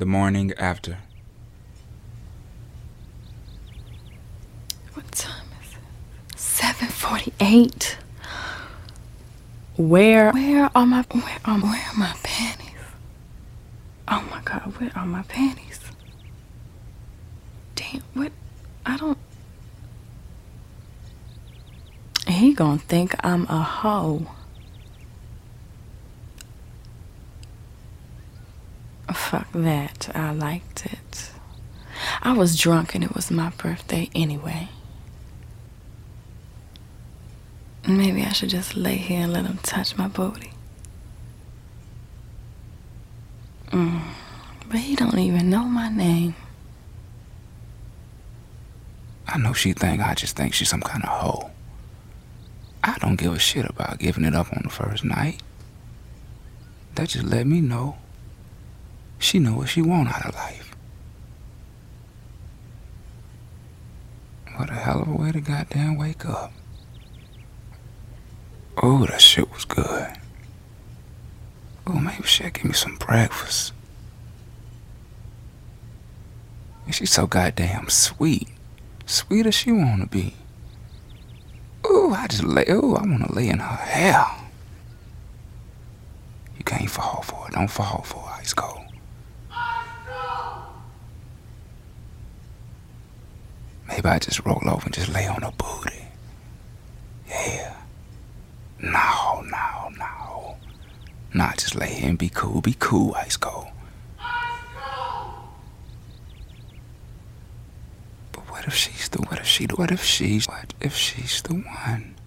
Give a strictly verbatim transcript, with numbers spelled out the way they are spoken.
The morning after. What time is it? seven forty-eight. Where where are my where are where are my panties? Oh my god, where are my panties? Damn, what? I don't. He gonna think I'm a hoe. Fuck that. I liked it. I was drunk and it was my birthday anyway. Maybe I should just lay here and let him touch my booty. Mm. But he don't even know my name. I know she think I just think she's some kind of hoe. I don't give a shit about giving it up on the first night. That just let me know she know what she want out of life. What a hell of a way to goddamn wake up. Oh, that shit was good. Oh, maybe she'll give me some breakfast. And she's so goddamn sweet. Sweet as she wanna be. Ooh, I just lay, ooh, I wanna lay in her hair. You can't fall for it. Don't fall for it, Ice Cold. Maybe I just roll over and just lay on her booty. Yeah. No, no, no. Nah, just lay here and be cool. Be cool, Ice Cold. But what if she's the, what if she, what if she's, what if she's the one?